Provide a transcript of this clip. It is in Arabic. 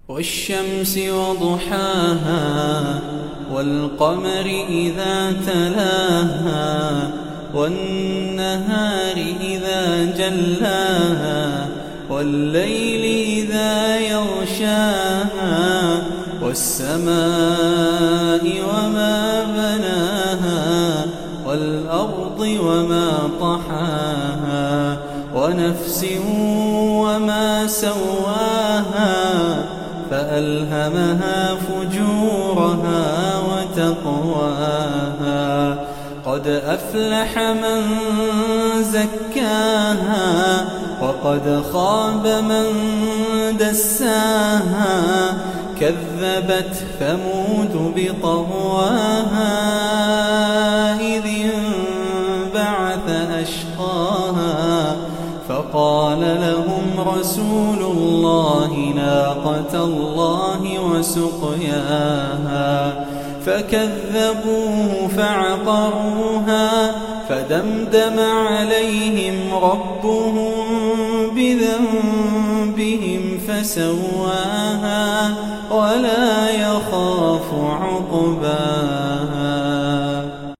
والشمس وضحاها والقمر إذا تلاها والنهار إذا جلاها والليل إذا يغشاها والسماء وما بناها والأرض وما طحاها ونفس وما سواها فألهمها فجورها وتقواها قد أفلح من زكاها وقد خاب من دساها كذبت ثمود بطغواها إذ انبعث أشقاها فقال لهم رسول الله ناقة الله وسقياها فكذبوه فعقروها فدمدم عليهم ربهم بذنبهم فسواها ولا يخاف عقباها.